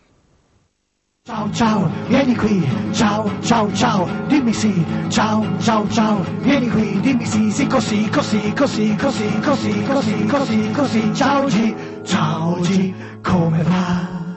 Ciao ciao, vieni qui, ciao ciao ciao, dimmi sì, ciao ciao ciao, vieni qui, dimmi sì, sì così, così, così, così, così, così, così, così, ciao G, ciao G, come va?